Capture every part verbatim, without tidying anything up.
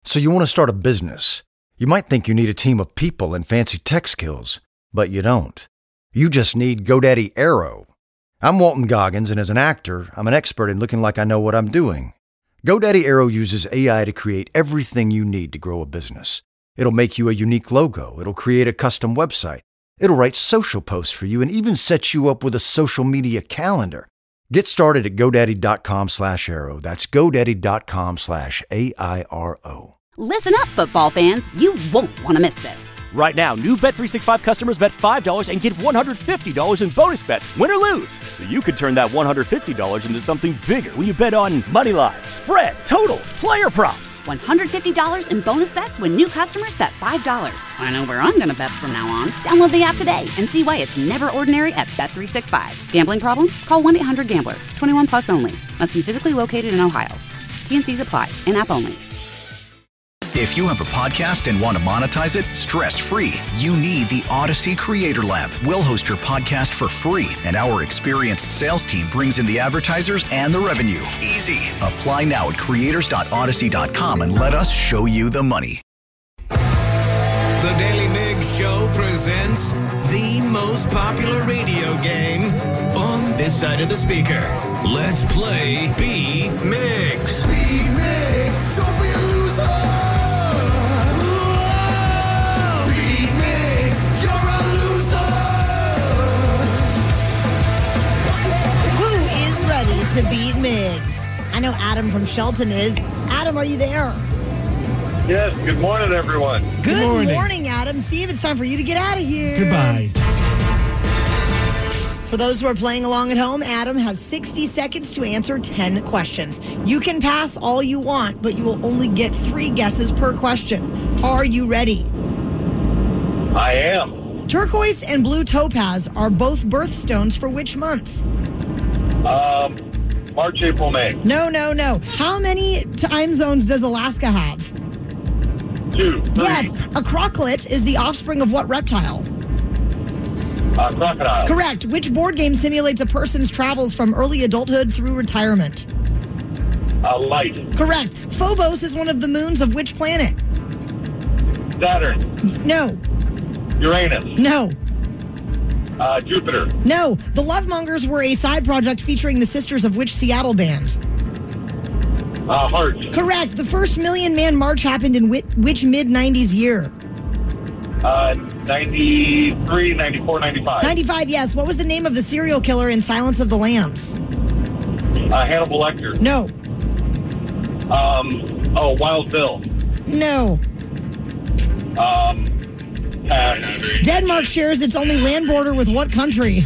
So you want to start a business. You might think you need a team of people and fancy tech skills, but you don't. You just need GoDaddy Aero. I'm Walton Goggins, and as an actor, I'm an expert in looking like I know what I'm doing. GoDaddy Aero uses A I to create everything you need to grow a business. It'll make you a unique logo. It'll create a custom website. It'll write social posts for you and even set you up with a social media calendar. Get started at GoDaddy.com slash Aero. That's GoDaddy.com slash A I R O. Listen up, football fans. You won't want to miss this. Right now, new Bet three sixty-five customers bet five dollars and get one hundred fifty dollars in bonus bets, win or lose. So you could turn that one hundred fifty dollars into something bigger when you bet on money line, spread, totals, player props. one hundred fifty dollars in bonus bets when new customers bet five dollars. I know where I'm going to bet from now on. Download the app today and see why it's never ordinary at Bet three sixty-five. Gambling problem? Call one eight hundred gambler. twenty-one plus only. Must be physically located in Ohio. T N Cs apply. In-app only. If you have a podcast and want to monetize it stress-free, you need the Odyssey Creator Lab. We'll host your podcast for free, and our experienced sales team brings in the advertisers and the revenue. Easy. Apply now at creators dot odyssey dot com and let us show you the money. The Daily Migs Show presents the most popular radio game on this side of the speaker. Let's play Beat Migs. Beat Migs, don't be a loser. To beat Migs. I know Adam from Shelton is. Adam, are you there? Yes, good morning, everyone. Good, Good morning. morning, Adam. Steve, it's time for you to get out of here. Goodbye. For those who are playing along at home, Adam has sixty seconds to answer ten questions. You can pass all you want, but you will only get three guesses per question. Are you ready? I am. Turquoise and blue topaz are both birthstones for which month? Um, March, April, May. No, no, no. How many time zones does Alaska have? Two. Three. Yes. A crocodile is the offspring of what reptile? Uh, crocodile. Correct. Which board game simulates a person's travels from early adulthood through retirement? Uh, light. Correct. Phobos is one of the moons of which planet? Saturn. No. Uranus. No. Uh, Jupiter. No. The Lovemongers were a side project featuring the sisters of which Seattle band? Uh, Heart. Correct. The first Million Man March happened in which, which mid nineties year? Uh, ninety-three, ninety-four, ninety-five. ninety-five, yes. What was the name of the serial killer in Silence of the Lambs? Uh, Hannibal Lecter. No. Um, oh, Wild Bill. No. Um, pass. Denmark shares its only land border with what country?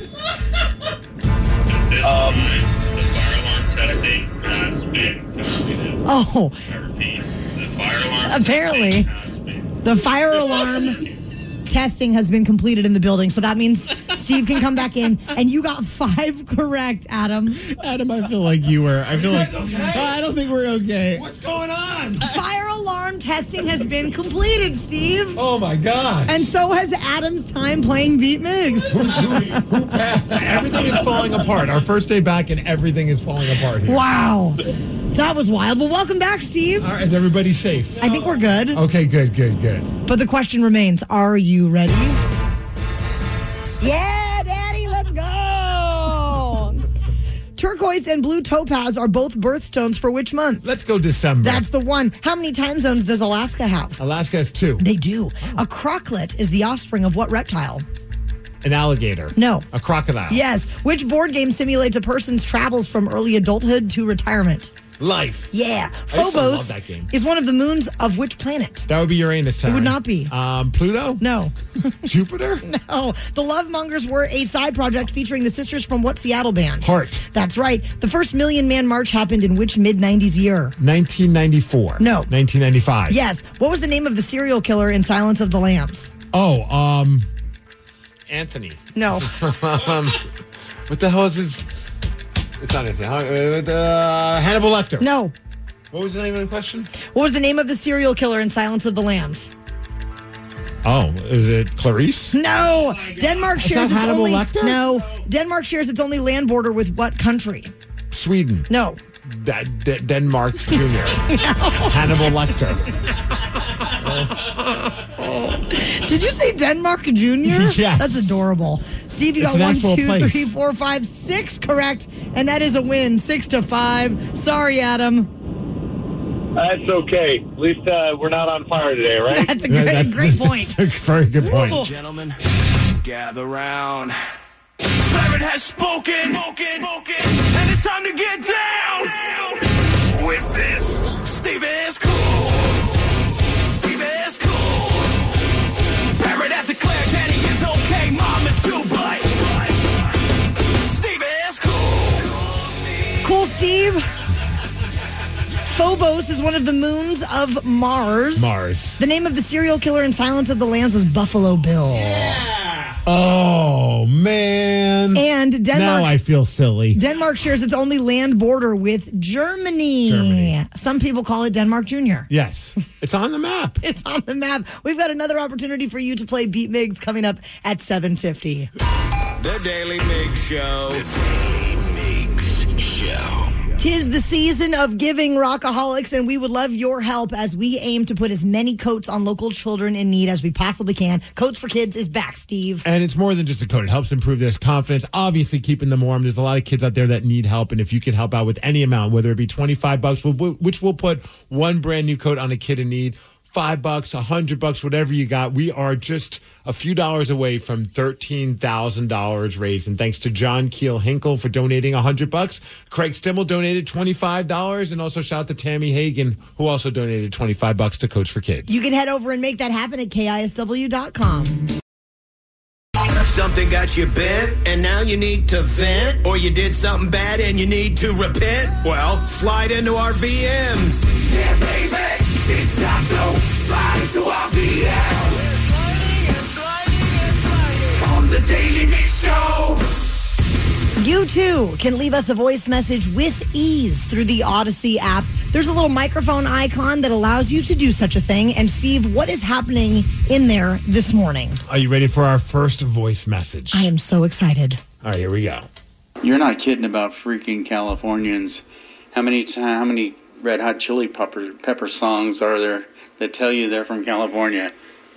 Um, The fire alarm testing has been completed. Oh, I repeat, the fire alarm apparently. testing has been The fire alarm testing has been completed in the building, so that means Steve can come back in, and you got five correct, Adam. Adam, I feel like you were. I feel like I don't think we're okay. What's going on? Fire alarm testing has been completed, Steve. Oh my God. And so has Adam's time playing Beat Migs. Everything is falling apart. Our first day back, and everything is falling apart here. Wow. That was wild. Well, welcome back, Steve. All right, is everybody safe? I think we're good. Okay, good, good, good. But the question remains, are you ready? Yeah, Daddy, let's go. Turquoise and blue topaz are both birthstones for which month? Let's go December. That's the one. How many time zones does Alaska have? Alaska has two. They do. A crocodile is the offspring of what reptile? An alligator. No. A crocodile. Yes. Which board game simulates a person's travels from early adulthood to retirement? Life. Yeah. I used to love Phobos that game. is one of the moons of which planet? That would be Uranus time. It would not be. Um, Pluto? No. Jupiter? No. The Lovemongers were a side project featuring the sisters from what Seattle band? Heart. That's right. The first Million Man March happened in which mid nineties year? nineteen ninety-four. No. nineteen ninety-five. Yes. What was the name of the serial killer in Silence of the Lambs? Oh, um, Anthony. No. um, what the hell is his? It's not Anthony. Uh, uh, Hannibal Lecter. No. What was the name of the question? What was the name of the serial killer in Silence of the Lambs? Oh, is it Clarice? No. Denmark Is shares that its Hannibal only Lecter? No. Denmark shares its only land border with what country? Sweden. No. D- D- Denmark Junior Hannibal Lecter. Did you say Denmark Junior? Yes. That's adorable. Steve, you It's got an one, actual two, place. three, four, five, six correct, and that is a win, six to five. Sorry, Adam. That's okay. At least uh, we're not on fire today, right? That's a great, great point. That's a very good point. Ooh. Gentlemen, gather round. Pirate has spoken, spoken, spoken, and it's time to get down. With this, Steve is cool. Steve is cool. Pirate has declared that he is okay. Mom is too, but Steve is cool. Cool, Steve. Phobos is one of the moons of Mars. Mars. The name of the serial killer in Silence of the Lambs was Buffalo Bill. Oh, man. And Denmark. Now I feel silly. Denmark shares its only land border with Germany. Germany. Some people call it Denmark Junior Yes. It's on the map. It's on the map. We've got another opportunity for you to play Beat Migs coming up at seven fifty. The Daily Mig Show. Tis the season of giving, Rockaholics, and we would love your help as we aim to put as many coats on local children in need as we possibly can. Coats for Kids is back, Steve. And it's more than just a coat. It helps improve their confidence, obviously keeping them warm. There's a lot of kids out there that need help, and if you could help out with any amount, whether it be twenty-five bucks, which will put one brand new coat on a kid in need, five bucks, a hundred bucks, whatever you got, we are just a few dollars away from thirteen thousand dollars raised. And thanks to John Keel Hinkle for donating a hundred bucks. Craig Stimmel donated twenty-five dollars, and also shout out to Tammy Hagan, who also donated twenty-five bucks to Coach for Kids. You can head over and make that happen at K I S W dot com. Something got you bent, and now you need to vent, or you did something bad and you need to repent? Well, slide into our V Ms. Yeah, baby, it's time to slide into our V Ms. On the Daily Mix Show. You too can leave us a voice message with ease through the Odyssey app. There's a little microphone icon that allows you to do such a thing. And Steve, what is happening in there this morning? Are you ready for our first voice message? I am so excited. All right, here we go. You're not kidding about freaking Californians. How many ti- how many Red Hot Chili Pepper, Pepper songs are there that tell you they're from California?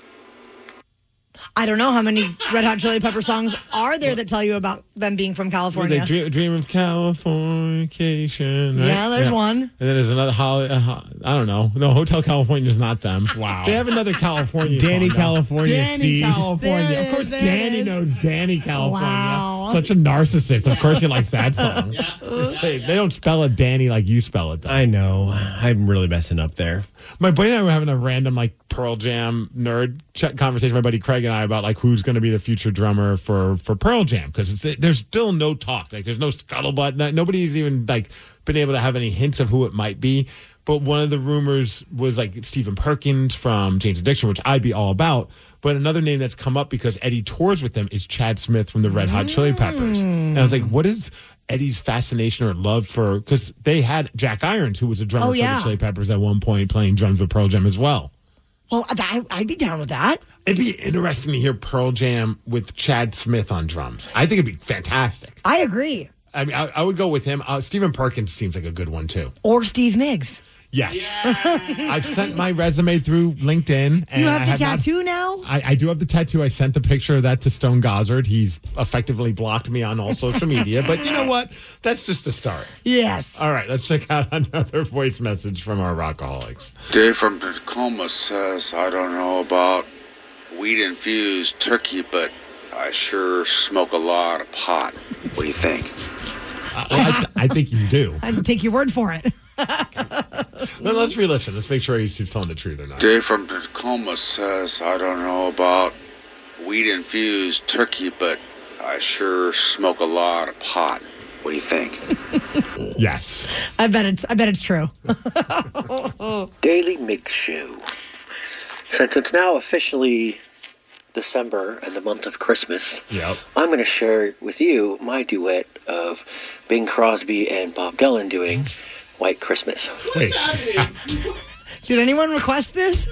I don't know how many Red Hot Chili Pepper songs are there that tell you about them being from California. They dream, dream of Californication. Right? Yeah, there's one. And then there's another Holly. Uh, ho- I don't know. No, Hotel California is not them. Wow. They have another California. Danny song, California, Danny Steve. California. There it Of course, is, there Danny it is. knows Danny California. Wow. Such a narcissist. Of course, he likes that song. Say, they don't spell it Danny like you spell it, though. I know. I'm really messing up there. My buddy and I were having a random like Pearl Jam nerd ch- conversation. My buddy Craig and I about like who's going to be the future drummer for for Pearl Jam, because there's still no talk. Like there's no scuttlebutt. No, nobody's even like been able to have any hints of who it might be. But one of the rumors was like Stephen Perkins from Jane's Addiction, which I'd be all about. But another name that's come up because Eddie tours with them is Chad Smith from the Red Hot Chili Peppers. And I was like, what is Eddie's fascination or love for, because they had Jack Irons, who was a drummer Oh, for yeah. the Chili Peppers at one point, playing drums with Pearl Jam as well. Well, I, I'd be down with that. It'd be interesting to hear Pearl Jam with Chad Smith on drums. I think it'd be fantastic. I agree. I mean, I, I would go with him. Uh, Stephen Perkins seems like a good one, too. Or Steve Miggs. Yes. I've sent my resume through LinkedIn. And You have I the have not- tattoo now? I, I do have the tattoo. I sent the picture of that to Stone Gossard. He's effectively blocked me on all social media. But you know what? That's just a start. Yes. All right, let's check out another voice message from our Rockaholics. Dave from Tacoma says, I don't know about weed-infused turkey, but I sure smoke a lot of pot. What do you think? Uh, well, I, th- I think you do. I'd take your word for it. Well, let's re-listen. Let's make sure he's, he's telling the truth or not. Dave from Tacoma says, I don't know about weed-infused turkey, but I sure smoke a lot of pot. What do you think? Yes. I bet it's I bet it's true. Daily Mix Show. Since it's now officially December and the month of Christmas, Yep. I'm going to share with you my duet of Bing Crosby and Bob Dylan doing White Christmas. Wait. Did anyone request this?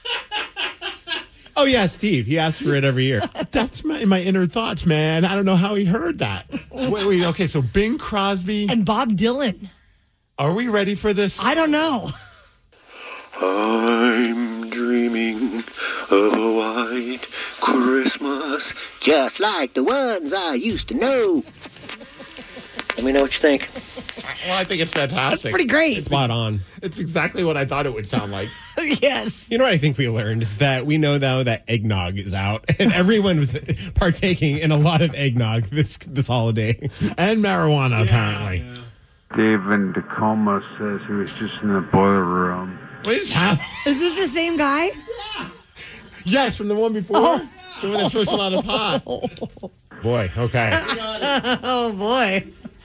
Oh, yeah, Steve. He asks for it every year. That's my, my inner thoughts, man. I don't know how he heard that. Wait, wait, okay, so Bing Crosby. And Bob Dylan. Are we ready for this? I don't know. I'm dreaming of a white Christmas, just like the ones I used to know. Let me know what you think. Well, I think it's fantastic. That's pretty great. It's spot on. It's exactly what I thought it would sound like. Yes. You know what I think we learned is that we know now that eggnog is out, and everyone was partaking in a lot of eggnog this this holiday. And marijuana, yeah, apparently. Yeah. Dave in Tacoma says he was just in the boiler room. What is happening? Is this the same guy? Yeah. Yes, from the one before. Oh. The one that switched a lot of pot. Boy, okay. Oh, boy.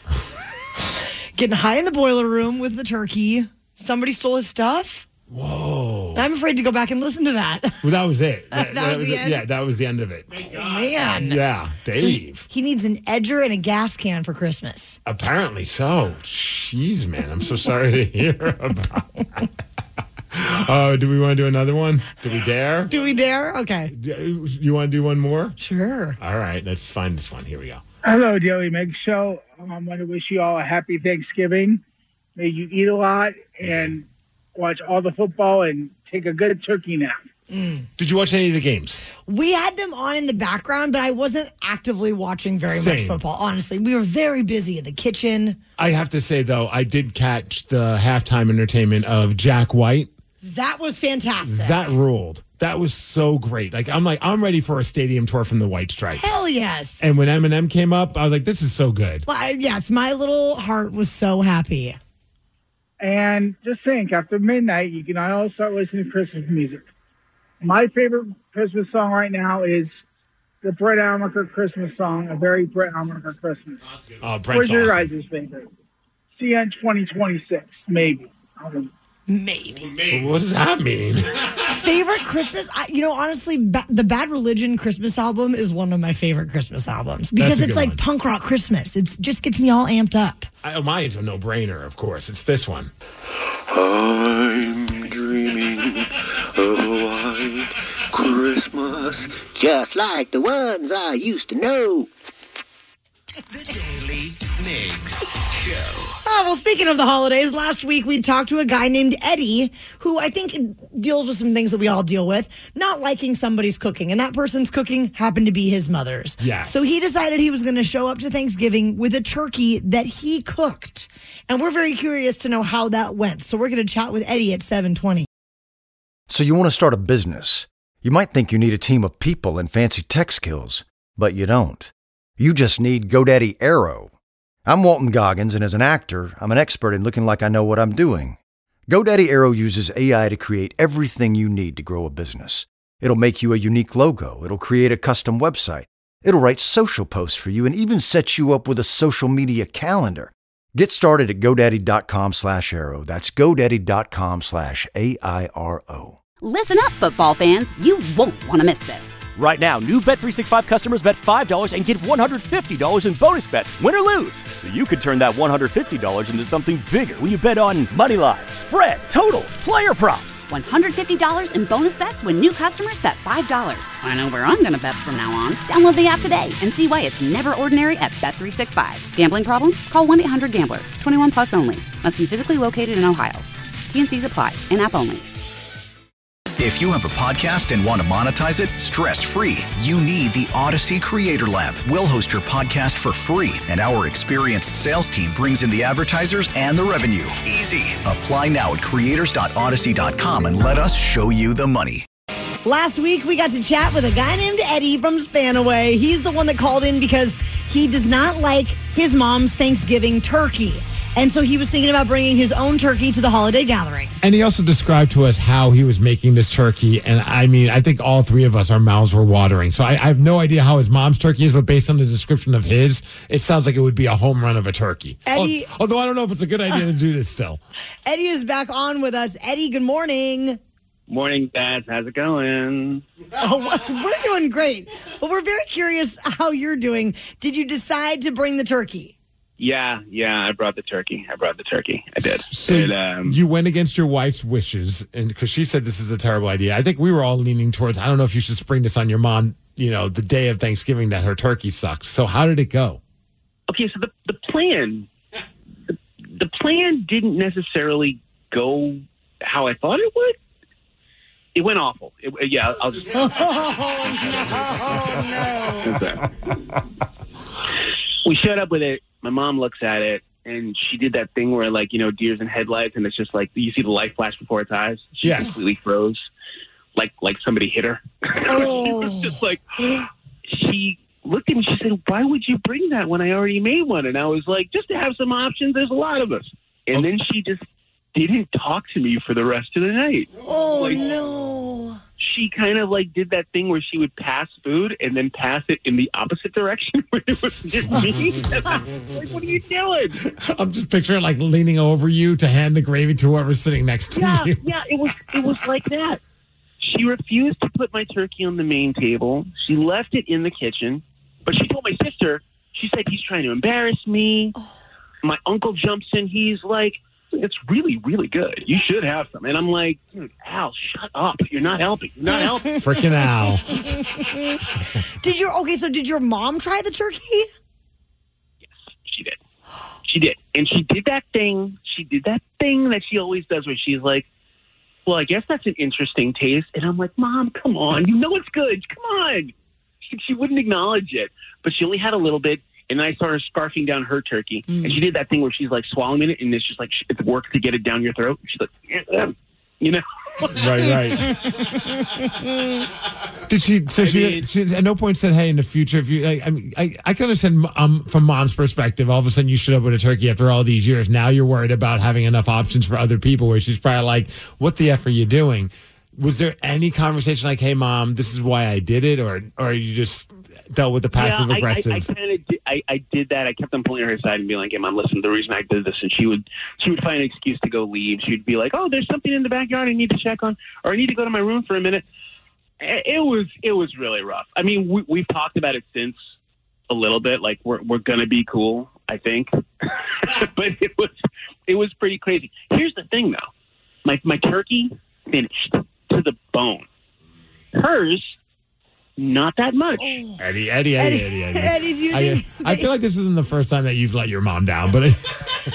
Getting high in the boiler room with the turkey. Somebody stole his stuff? Whoa. I'm afraid to go back and listen to that. Well, that was it. That, that was, was the it. end? Yeah, that was the end of it. Oh, man. Yeah, Dave. So he, he needs an edger and a gas can for Christmas. Apparently so. Jeez, man. I'm so sorry to hear about that. Oh, do we want to do another one? Do we dare? Do we dare? Okay. You want to do one more? Sure. All right, let's find this one. Here we go. Hello, Daily Meg Show. I want to wish you all a happy Thanksgiving. May you eat a lot and watch all the football and take a good turkey nap. Mm. Did you watch any of the games? We had them on in the background, but I wasn't actively watching very Same. much football, honestly. We were very busy in the kitchen. I have to say, though, I did catch the halftime entertainment of Jack White. That was fantastic. That ruled. That was so great. Like, I'm like, I'm ready for a stadium tour from the White Stripes. Hell yes. And when Eminem came up, I was like, this is so good. Well, I, yes, my little heart was so happy. And just think, after midnight, you can all start listening to Christmas music. My favorite Christmas song right now is the Brett Almacher Christmas song, a very Brett Almacher Christmas. Oh, Brett's Where's your awesome. guys' favorite? C N twenty twenty-six, maybe. I don't know. Maybe. Maybe. What does that mean? Favorite Christmas? I, you know, honestly, ba- the Bad Religion Christmas album is one of my favorite Christmas albums because it's like one. Punk rock Christmas. It just gets me all amped up. I, mine's a no-brainer, of course. It's this one. I'm dreaming of a white Christmas, just like the ones I used to know. The Daily Migs Show. Oh, well, speaking of the holidays, last week we talked to a guy named Eddie, who I think deals with some things that we all deal with, not liking somebody's cooking. And that person's cooking happened to be his mother's. Yes. So he decided he was going to show up to Thanksgiving with a turkey that he cooked. And we're very curious to know how that went. So we're going to chat with Eddie at seven twenty. So you want to start a business. You might think you need a team of people and fancy tech skills, but you don't. You just need GoDaddy Aero. I'm Walton Goggins, and as an actor, I'm an expert in looking like I know what I'm doing. GoDaddy Aero uses A I to create everything you need to grow a business. It'll make you a unique logo. It'll create a custom website. It'll write social posts for you and even set you up with a social media calendar. Get started at GoDaddy.com slash Aero. That's GoDaddy.com slash A I R O. Listen up, football fans. You won't want to miss this. Right now, new Bet three sixty-five customers bet five dollars and get one hundred fifty dollars in bonus bets, win or lose. So you could turn that one hundred fifty dollars into something bigger when you bet on money line, spread, totals, player props. one hundred fifty dollars in bonus bets when new customers bet five dollars. I know where I'm going to bet from now on. Download the app today and see why it's never ordinary at Bet three sixty-five. Gambling problem? Call one eight hundred gambler. twenty-one plus only. Must be physically located in Ohio. T N Cs apply. In-app only. If you have a podcast and want to monetize it stress-free, you need the Odyssey Creator Lab. We'll host your podcast for free, and our experienced sales team brings in the advertisers and the revenue. Easy. Apply now at creators dot odyssey dot com and let us show you the money. Last week, we got to chat with a guy named Eddie from Spanaway. He's the one that called in because he does not like his mom's Thanksgiving turkey. And so he was thinking about bringing his own turkey to the holiday gathering. And he also described to us how he was making this turkey. And I mean, I think all three of us, our mouths were watering. So I, I have no idea how his mom's turkey is, but based on the description of his, it sounds like it would be a home run of a turkey. Eddie, Although I don't know if it's a good idea to do this still. Eddie is back on with us. Eddie, good morning. Morning, Dad. How's it going? Oh, we're doing great. But we're very curious how you're doing. Did you decide to bring the turkey? Yeah, yeah, I brought the turkey. I brought the turkey. I did. So it, um, you went against your wife's wishes, and because she said this is a terrible idea. I think we were all leaning towards, I don't know if you should spring this on your mom, you know, the day of Thanksgiving that her turkey sucks. So how did it go? Okay, so the, the plan, the, the plan didn't necessarily go how I thought it would. It went awful. It, yeah, I'll just. Oh, no. We showed up with it. My mom looks at it, and she did that thing where, like, you know, deers and headlights, and it's just like you see the light flash before its eyes. She yes. completely froze, like like somebody hit her. Oh. She was just like, she looked at me. She said, "Why would you bring that when I already made one?" And I was like, "Just to have some options. There's a lot of us." And okay. then she just didn't talk to me for the rest of the night. Oh, like, no. She kind of like did that thing where she would pass food and then pass it in the opposite direction when it was just me. Like, what are you doing? I'm just picturing like leaning over you to hand the gravy to whoever's sitting next to yeah, you. Yeah, it was it was like that. She refused to put my turkey on the main table. She left it in the kitchen, but she told my sister, she said, he's trying to embarrass me. Oh. My uncle jumps in. He's like, it's really, really good. You should have some. And I'm like, dude, Al, shut up. You're not helping. You're not helping. Freaking Al. Did your okay, so did your mom try the turkey? Yes, she did. She did. And she did that thing. She did that thing that she always does where she's like, well, I guess that's an interesting taste. And I'm like, Mom, come on. You know it's good. Come on. She, she wouldn't acknowledge it. But she only had a little bit. And then I started scarfing down her turkey. Mm. And she did that thing where she's like swallowing it, and it's just like it's work to get it down your throat. And she's like, yeah, you know? Right, right. Did she, so she, mean, she at no point said, hey, in the future, if you, like, I mean, I, I can understand um, from mom's perspective, all of a sudden you should up with a turkey after all these years. Now you're worried about having enough options for other people, where she's probably like, what the F are you doing? Was there any conversation like, hey, Mom, this is why I did it? Or, or you just dealt with the passive yeah, aggressive? I, I, I kind of did, I, I did that. I kept on pulling her aside and being like, hey, Mom, listen, the reason I did this. And she would she would find an excuse to go leave. She'd be like, oh, there's something in the backyard I need to check on, or I need to go to my room for a minute. It was it was really rough. I mean, we, we've talked about it since a little bit. Like, we're we're going to be cool, I think. But it was it was pretty crazy. Here's the thing, though. My My turkey finished to the bone. Hers, not that much. Eddie, Eddie, Eddie, Eddie, Eddie. Eddie, Eddie do you I, think I feel like this isn't the first time that you've let your mom down, but it,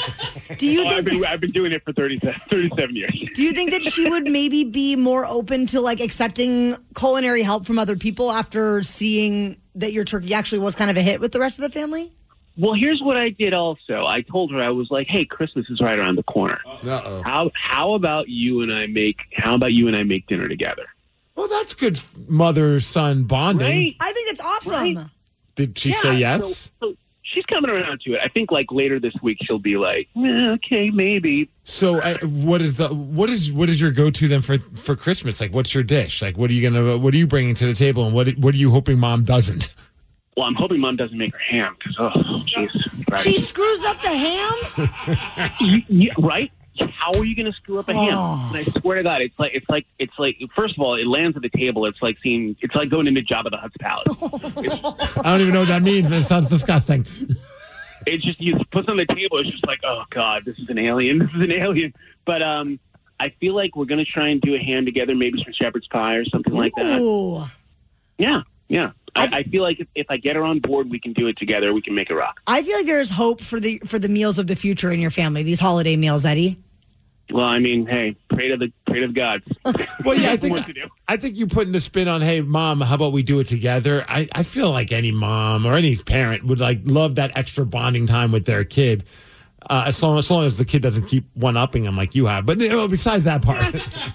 do you oh, think I've been, I've been doing it for thirty, thirty-seven years. Do you think that she would maybe be more open to like accepting culinary help from other people after seeing that your turkey actually was kind of a hit with the rest of the family? Well, here's what I did also. I told her, I was like, hey, Christmas is right around the corner. Uh-oh. How how about you and I make how about you and I make dinner together? Well, that's good mother-son bonding. Right? I think it's awesome. Right? Did she yeah, say yes? So, so she's coming around to it. I think like later this week she'll be like, eh, okay, maybe. So uh, what is the what is what is your go-to then for for Christmas? Like, what's your dish? Like, what are you gonna what are you bringing to the table, and what what are you hoping Mom doesn't? Well, I'm hoping Mom doesn't make her ham because, oh, jeez. Right. She screws up the ham? you, you, right? How are you going to screw up a ham? Oh. And I swear to God, it's like, it's like, it's like, first of all, it lands at the table. It's like seeing, it's like going into Jabba the Hutt's palace. I don't even know what that means, but it sounds disgusting. It's just, you put it on the table, it's just like, oh, God, this is an alien. This is an alien. But um, I feel like we're going to try and do a ham together, maybe some shepherd's pie or something like that. Ooh. Yeah, yeah. I, I feel like if, if I get her on board, we can do it together. We can make it rock. I feel like there's hope for the for the meals of the future in your family, these holiday meals, Eddie. Well, I mean, hey, pray to the pray to the gods. Well, yeah, I think I think you putting the spin on, hey, Mom, how about we do it together? I, I feel like any mom or any parent would like love that extra bonding time with their kid, uh, as long as long as the kid doesn't keep one upping them like you have. But you know, besides that part.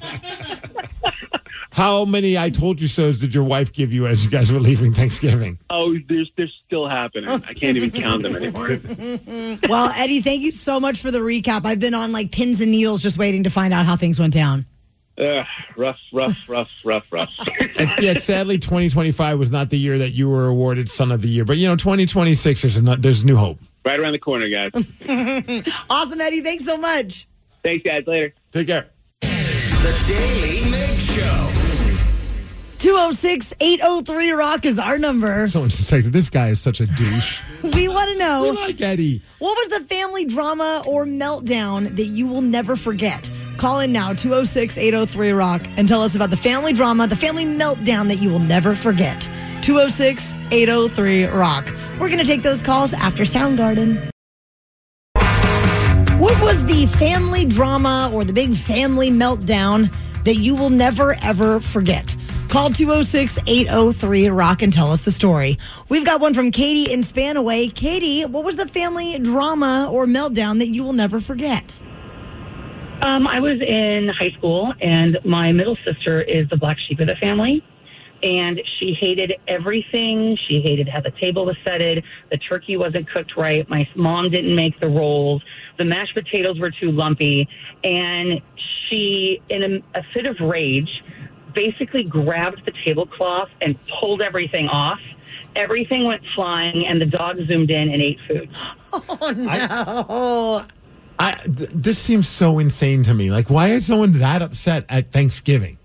How many I told you so's did your wife give you as you guys were leaving Thanksgiving? Oh, there's they're still happening. I can't even count them anymore. Well, Eddie, thank you so much for the recap. I've been on like pins and needles just waiting to find out how things went down. Uh, rough, rough, rough, rough, rough. And, yeah, sadly, twenty twenty-five was not the year that you were awarded Son of the Year. But, you know, twenty twenty-six, there's, a, there's new hope. Right around the corner, guys. Awesome, Eddie. Thanks so much. Thanks, guys. Later. Take care. The Daily Mig Show. two oh six, eight oh three, rock is our number. Someone just said, this guy is such a douche. We want to know. We like Eddie. What was the family drama or meltdown that you will never forget? Call in now, two oh six, eight oh three, rock, and tell us about the family drama, the family meltdown that you will never forget. two oh six, eight oh three, rock. We're going to take those calls after Soundgarden. What was is the family drama or the big family meltdown that you will never, ever forget? Call two oh six, eight oh three, rock and tell us the story. We've got one from Katie in Spanaway. Katie, what was the family drama or meltdown that you will never forget? Um, I was in high school, and my middle sister is the black sheep of the family. And she hated everything. She hated how the table was setted. The turkey wasn't cooked right. My mom didn't make the rolls. The mashed potatoes were too lumpy. And she, in a, a fit of rage, basically grabbed the tablecloth and pulled everything off. Everything went flying, and the dog zoomed in and ate food. Oh, no. I, th- this seems so insane to me. Like, why is someone that upset at Thanksgiving?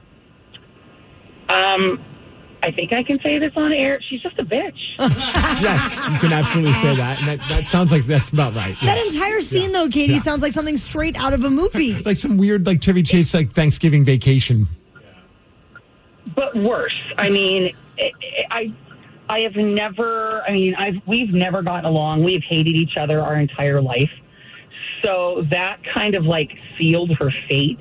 Um, I think I can say this on air. She's just a bitch. Yes, you can absolutely say that. And that, that sounds like that's about right. That Yeah. entire scene, though, Katie, Yeah. sounds like something straight out of a movie. Like some weird, like Chevy Chase, like Thanksgiving vacation. But worse. I mean, it, it, I, I have never. I mean, I've we've never gotten along. We've hated each other our entire life. So that kind of like sealed her fate,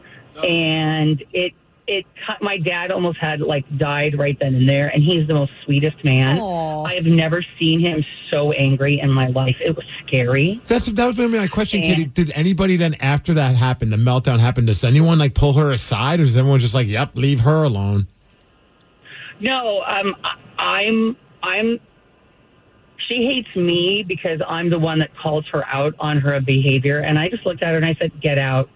and it. It, my dad almost had like died right then and there, and he's the most sweetest man. Aww. I have never seen him so angry in my life. It was scary. That's that was going to be my question, And- Katie. Did anybody then, after that happened, the meltdown happened, does anyone like pull her aside, or is everyone just like, "Yep, leave her alone"? No, um, I- I'm, I'm. She hates me because I'm the one that calls her out on her behavior, and I just looked at her and I said, "Get out."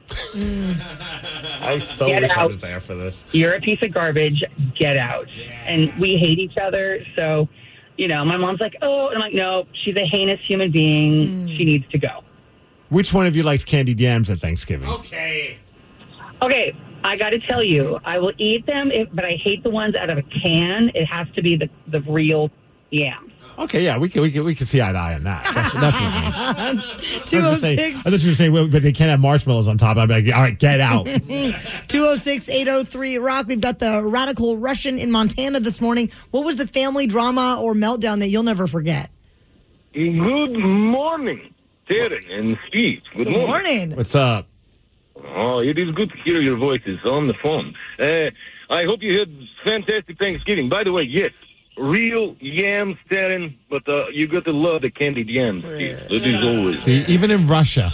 I so Get wish I out. was there for this. You're a piece of garbage. Get out. And we hate each other. So, you know, my mom's like, oh, and I'm like, no, she's a heinous human being. She needs to go. Which one of you likes candied yams at Thanksgiving? Okay. Okay, I got to tell you, I will eat them, if, but I hate the ones out of a can. It has to be the, the real yams. Okay, yeah, we can we can we can see eye to eye on that. Definitely. two oh six. I thought you were saying, well, but they can't have marshmallows on top. I'd be like, all right, get out. two oh six, eight oh three, rock. We've got the radical Russian in Montana this morning. What was the family drama or meltdown that you'll never forget? Good morning, Taryn and Steve. Good, Good morning. What's up? Oh, it is good to hear your voices on the phone. Uh, I hope you had fantastic Thanksgiving. By the way, yes, real yams, Taryn, but uh, you got to love the candied yams, Steve. That is always. See, even in Russia,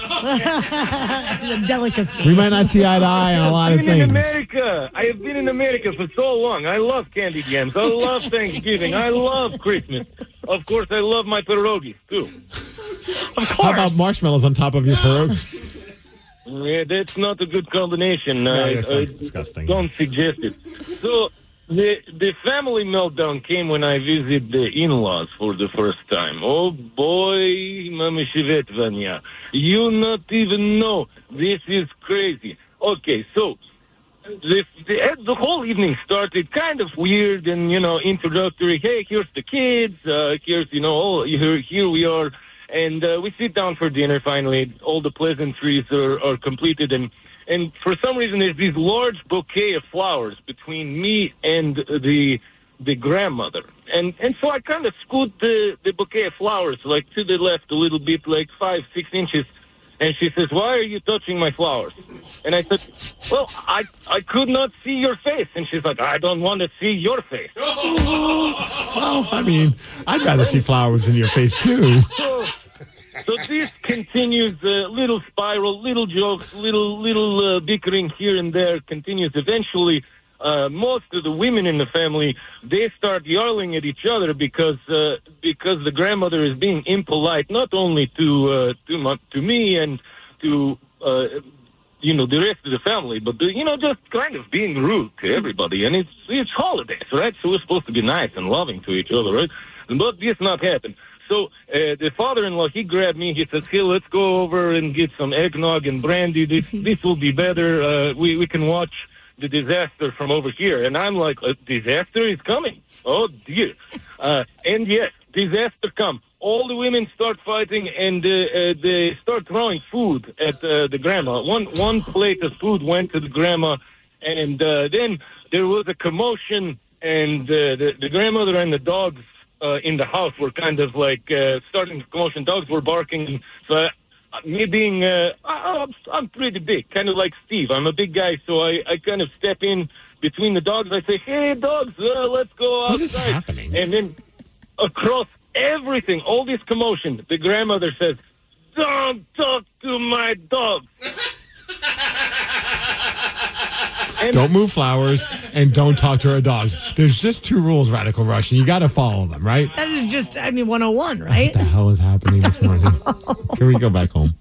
It's a delicacy. we might not see eye to eye on a lot I've of been in things. America. I have been in America for so long. I love candied yams. I love Thanksgiving. I love Christmas. Of course, I love my pierogies, too. How about marshmallows on top of your pierogi? Yeah, that's not a good combination. No, I, that sounds I disgusting. Don't suggest it. So the the family meltdown came when I visited the in-laws for the first time. Oh boy, Mama Shivetvanya, you not even know. This is crazy. Okay, so the, the the whole evening started kind of weird and, you know, introductory. Hey, here's the kids. Uh, here's, you know, oh, here, here we are. And uh, we sit down for dinner, finally. All the pleasantries are, are completed. And, and for some reason, there's this large bouquet of flowers between me and the the grandmother. And and so I kind of scoot the, the bouquet of flowers, like, to the left a little bit, like five, six inches. And she says, why are you touching my flowers? And I said, well, I, I could not see your face. And she's like, I don't want to see your face. Well, I mean, I'd rather see flowers in your face, too. So, so this continues, a uh, little spiral, little jokes, little little uh, bickering here and there continues. Eventually, uh, most of the women in the family, they start yelling at each other because uh, because the grandmother is being impolite, not only to uh, to, my, to me and to uh, you know the rest of the family, but the, you know just kind of being rude to everybody. And it's it's holidays, right? So we're supposed to be nice and loving to each other, right? But this not happen. So uh, the father-in-law, he grabbed me. He says, "Hey, let's go over and get some eggnog and brandy. This this will be better. Uh, we we can watch the disaster from over here." And I'm like, "A disaster is coming? Oh dear!" Uh, and yes, disaster come. All the women start fighting, and uh, uh, they start throwing food at uh, the grandma. One one plate of food went to the grandma, and uh, then there was a commotion, and uh, the the grandmother and the dogs Uh, in the house were kind of like uh, starting the commotion. Dogs were barking. And so I, me being, uh, I'm, I'm pretty big, kind of like Steve. I'm a big guy, so I, I kind of step in between the dogs. I say, hey, dogs, uh, let's go outside. What is happening? And then across everything, all this commotion, the grandmother says, don't talk to my dogs. And don't move flowers and don't talk to our dogs. There's just two rules, Radical Russian. You got to follow them, right? That is just, I mean, one oh one, right? What the hell is happening this morning? Can we go back home?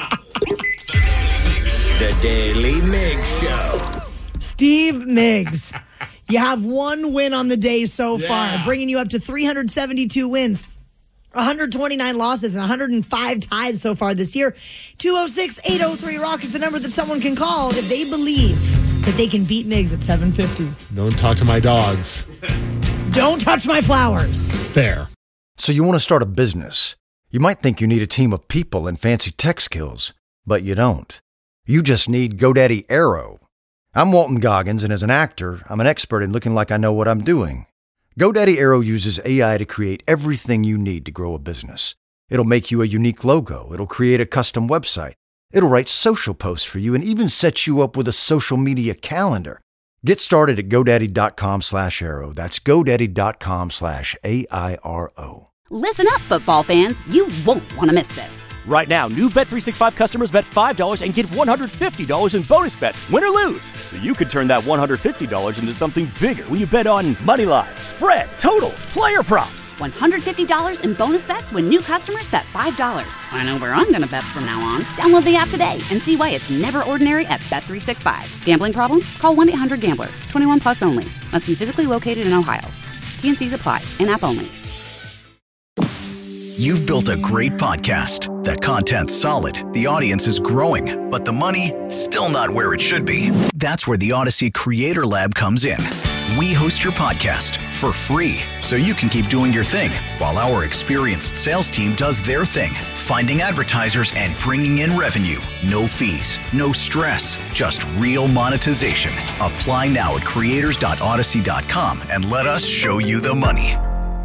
The Daily Mix Show. Steve Miggs, you have one win on the day so Yeah. far, bringing you up to three hundred seventy-two wins. one hundred twenty-nine losses and one hundred five ties so far this year. two oh six, eight oh three, ROCK is the number that someone can call if they believe that they can beat Miggs at seven fifty. Don't talk to my dogs. Don't touch my flowers. Fair. So you want to start a business. You might think you need a team of people and fancy tech skills, but you don't. You just need GoDaddy Aero. I'm Walton Goggins, and as an actor, I'm an expert in looking like I know what I'm doing. GoDaddy Aero uses A I to create everything you need to grow a business. It'll make you a unique logo. It'll create a custom website. It'll write social posts for you and even set you up with a social media calendar. Get started at GoDaddy.com slash Aero. That's GoDaddy.com slash A I R O. Listen up, football fans. You won't want to miss this. Right now, new Bet three sixty-five customers bet five dollars and get one hundred fifty dollars in bonus bets, win or lose. So you could turn that one hundred fifty dollars into something bigger when you bet on money line, spread, totals, player props. one hundred fifty dollars in bonus bets when new customers bet five dollars. I know where I'm going to bet from now on. Download the app today and see why it's never ordinary at Bet three sixty-five. Gambling problem? Call one eight hundred gambler. twenty-one plus only. Must be physically located in Ohio. T N Cs apply. In-app only. You've built a great podcast. The content's solid, the audience is growing, but the money, still not where it should be. That's where the Odyssey Creator Lab comes in. We host your podcast for free, so you can keep doing your thing, while our experienced sales team does their thing, finding advertisers and bringing in revenue. No fees, no stress, just real monetization. Apply now at creators dot odyssey dot com and let us show you the money.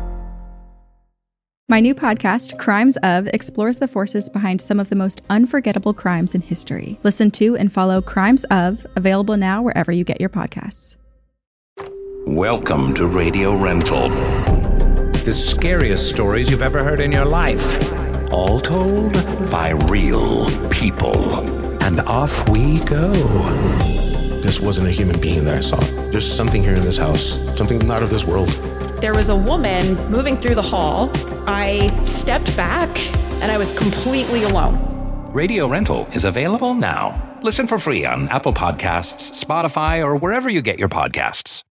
My new podcast, Crimes Of, explores the forces behind some of the most unforgettable crimes in history. Listen to and follow Crimes Of, available now wherever you get your podcasts. Welcome to Radio Rental. The scariest stories you've ever heard in your life. All told by real people. And off we go. This wasn't a human being that I saw. There's something here in this house, something not of this world. There was a woman moving through the hall. I stepped back and I was completely alone. Radio Rental is available now. Listen for free on Apple Podcasts, Spotify, or wherever you get your podcasts.